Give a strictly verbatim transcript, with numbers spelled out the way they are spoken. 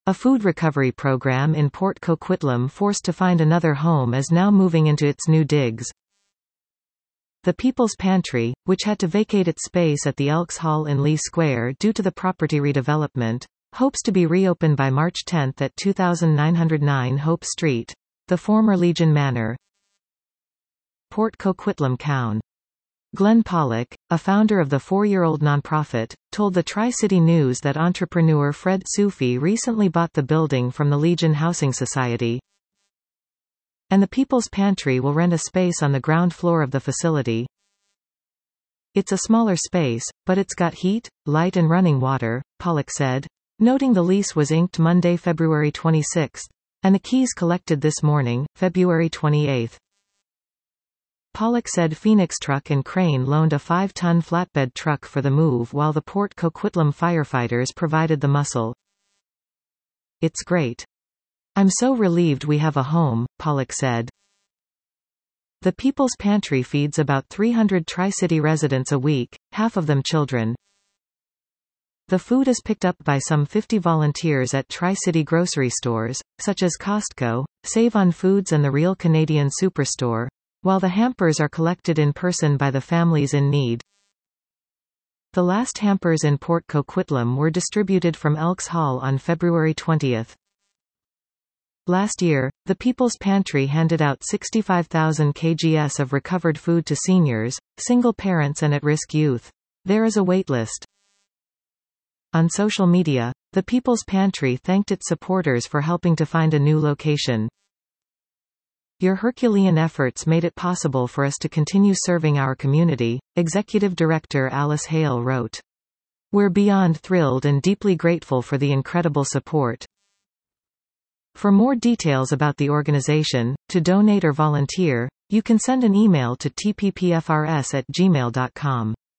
A food recovery program in Port Coquitlam forced to find another home is now moving into its new digs. The People's Pantry, which had to vacate its space at the Elks Hall in Lee Square due to the property redevelopment, hopes to be reopened by March tenth at two thousand nine hundred nine Hope Street, the former Legion Manor. Port Coquitlam Cown. Glenn Pollock, a founder of the four-year-old nonprofit, told the Tri-City News that entrepreneur Fred Sufi recently bought the building from the Legion Housing Society, and the People's Pantry will rent a space on the ground floor of the facility. It's a smaller space, but it's got heat, light and running water, Pollock said, noting the lease was inked Monday, February twenty-sixth, and the keys collected this morning, February twenty-eighth. Pollock said Phoenix Truck and Crane loaned a five-ton flatbed truck for the move while the Port Coquitlam firefighters provided the muscle. It's great. I'm so relieved we have a home, Pollock said. The People's Pantry feeds about three hundred Tri-City residents a week, half of them children. The food is picked up by some fifty volunteers at Tri-City grocery stores, such as Costco, Save on Foods and the Real Canadian Superstore, while the hampers are collected in person by the families in need. The last hampers in Port Coquitlam were distributed from Elks Hall on February twentieth. Last year, the People's Pantry handed out sixty-five thousand kilograms of recovered food to seniors, single parents and at-risk youth. There is a waitlist. On social media, the People's Pantry thanked its supporters for helping to find a new location. Your Herculean efforts made it possible for us to continue serving our community, Executive Director Alice Hale wrote. We're beyond thrilled and deeply grateful for the incredible support. For more details about the organization, to donate or volunteer, you can send an email to t p p f r s at gmail dot com.